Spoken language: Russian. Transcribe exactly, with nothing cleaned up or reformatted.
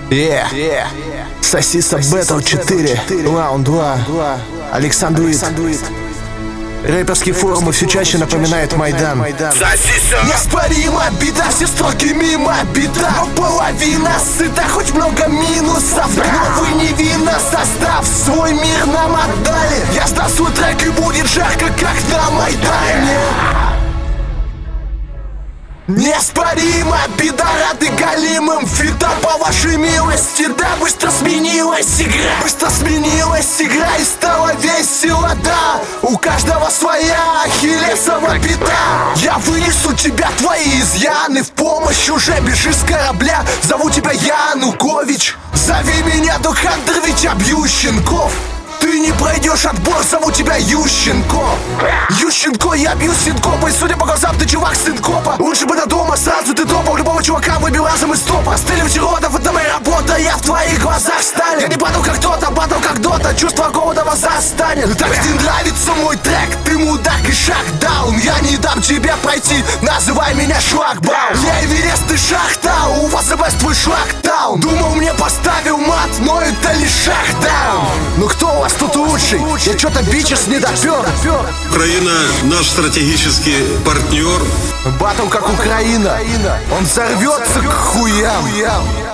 Yeah. Yeah. Сосиса Battle четыре, раунд два. Александруит. Рэперские форумы все чаще напоминают Майдан. Неоспоримо, беда, все строки мимо, беда. Но половина сыта, хоть много минусов. Но вы невинно состав свой мир нам отдали. Я сдам свой трек и будет жарко, как на Майдане. Неоспоримо, беда, рады галимым фита по вашей милости. Да, быстро сменилась игра, быстро сменилась игра и стало весело, да. У каждого своя ахиллесова пята. Я вынесу тебя, твои изъяны, в помощь уже бежи с корабля. Зову тебя Янукович, зови меня Духандрович, обью щенков. Ты не пройдешь отбор, зову тебя Ющенко. Ющенко, я бью синкопа. И судя по глазам, ты чувак сын копа. Лучше бы до дома, сразу ты топал. Любого чувака выбил разом из топа. Стреливать уродов, это моя работа. Я в твоих глазах Сталин. Я не падал как кто-то, падал как дота. Чувство голода вас застанет. Так тебе нравится мой трек, ты мудак и шахдаун. Я не дам тебе пройти, называй меня шлагбаум. Я Эверест и шахта, у вас за твой шлагтаун. Думал, мне поставил мат, но это лишь шахдаун. Ну кто у вас тут лучший? Я что-то бичес не допер. Украина наш стратегический партнер. Батл как Украина, он взорвется к хуям.